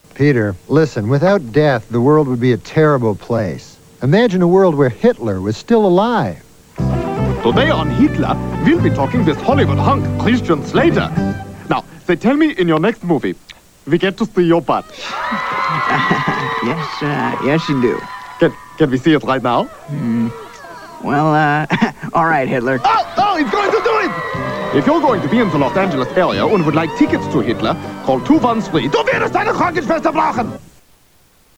Peter, listen, without death, the world would be a terrible place. Imagine a world where Hitler was still alive. Today on Hitler, we'll be talking with Hollywood hunk Christian Slater. Now, they tell me in your next movie, we get to see your butt. Yes, you do. Can we see it right now? Well, all right, Hitler. Oh, he's going to do it! If you're going to be in the Los Angeles area and would like tickets to Hitler, call 213. Du wirst deine Krankenschwester brauchen!